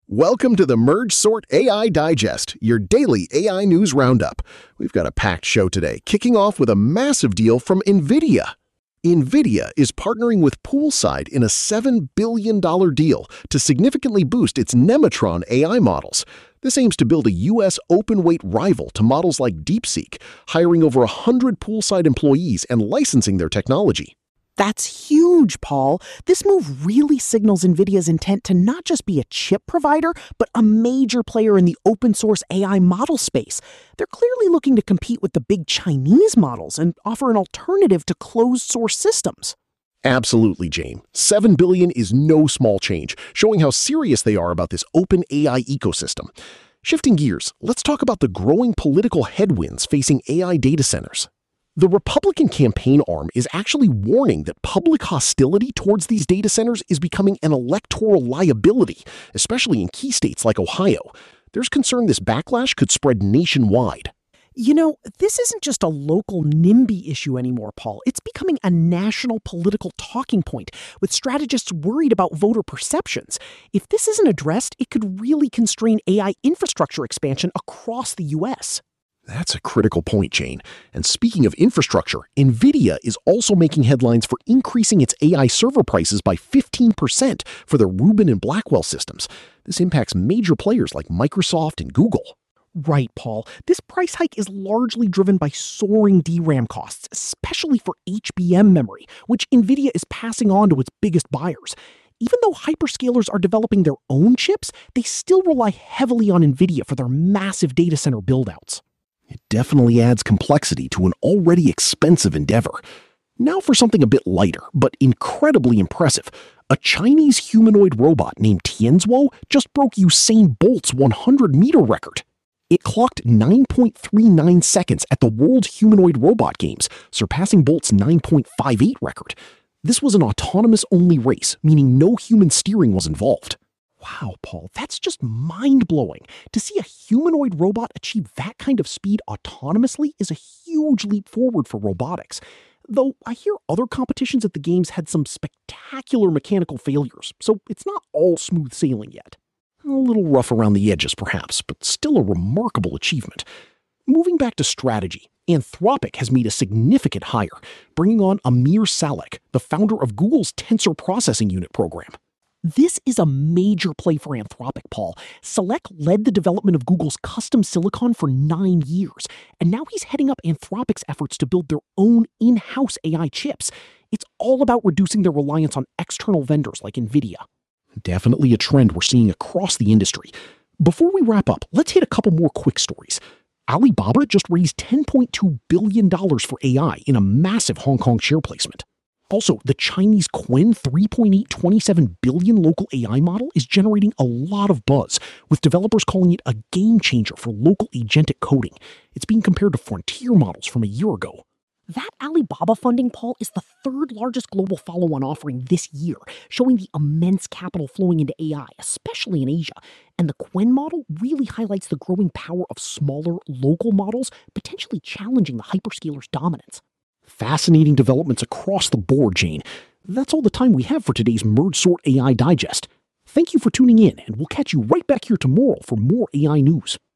Welcome to the Merge Sort AI Digest, your daily AI news roundup. We've got a packed show today, kicking off with a massive deal from NVIDIA. NVIDIA is partnering with Poolside in a $7 billion deal to significantly boost its Nematron AI models. This aims to build a U.S. open-weight rival to models like DeepSeek, hiring over 100 Poolside employees and licensing their technology. That's huge, Paul. This move really signals NVIDIA's intent to not just be a chip provider, but a major player in the open-source AI model space. They're clearly looking to compete with the big Chinese models and offer an alternative to closed-source systems. Absolutely, Jane. $7 billion is no small change, showing how serious they are about this open AI ecosystem. Shifting gears, let's talk about the growing political headwinds facing AI data centers. The Republican campaign arm is actually warning that public hostility towards these data centers is becoming an electoral liability, especially in key states like Ohio. There's concern this backlash could spread nationwide. You know, this isn't just a local NIMBY issue anymore, Paul. It's becoming a national political talking point, with strategists worried about voter perceptions. If this isn't addressed, it could really constrain AI infrastructure expansion across the U.S. That's a critical point, Jane. And speaking of infrastructure, NVIDIA is also making headlines for increasing its AI server prices by 15% for their Rubin and Blackwell systems. This impacts major players like Microsoft and Google. Right, Paul. This price hike is largely driven by soaring DRAM costs, especially for HBM memory, which NVIDIA is passing on to its biggest buyers. Even though hyperscalers are developing their own chips, they still rely heavily on NVIDIA for their massive data center buildouts. It definitely adds complexity to an already expensive endeavor. Now for something a bit lighter, but incredibly impressive. A Chinese humanoid robot named Tianzhuo just broke Usain Bolt's 100-meter record. It clocked 9.39 seconds at the World Humanoid Robot Games, surpassing Bolt's 9.58 record. This was an autonomous-only race, meaning no human steering was involved. Wow, Paul, that's just mind-blowing. To see a humanoid robot achieve that kind of speed autonomously is a huge leap forward for robotics. Though I hear other competitions at the games had some spectacular mechanical failures, so it's not all smooth sailing yet. A little rough around the edges, perhaps, but still a remarkable achievement. Moving back to strategy, Anthropic has made a significant hire, bringing on Amir Salek, the founder of Google's Tensor Processing Unit program. This is a major play for Anthropic, Paul. Salek led the development of Google's custom silicon for 9 years, and now he's heading up Anthropic's efforts to build their own in-house AI chips. It's all about reducing their reliance on external vendors like NVIDIA. Definitely a trend we're seeing across the industry. Before we wrap up, let's hit a couple more quick stories. Alibaba just raised $10.2 billion for AI in a massive Hong Kong share placement. Also, the Chinese Qwen 3.827 billion local AI model is generating a lot of buzz, with developers calling it a game changer for local agentic coding. It's being compared to frontier models from a year ago. That Alibaba funding, Paul, is the third largest global follow-on offering this year, showing the immense capital flowing into AI, especially in Asia. And the Qwen model really highlights the growing power of smaller, local models, potentially challenging the hyperscalers' dominance. Fascinating developments across the board, Jane. That's all the time we have for today's Merge Sort AI Digest. Thank you for tuning in, and we'll catch you right back here tomorrow for more AI news.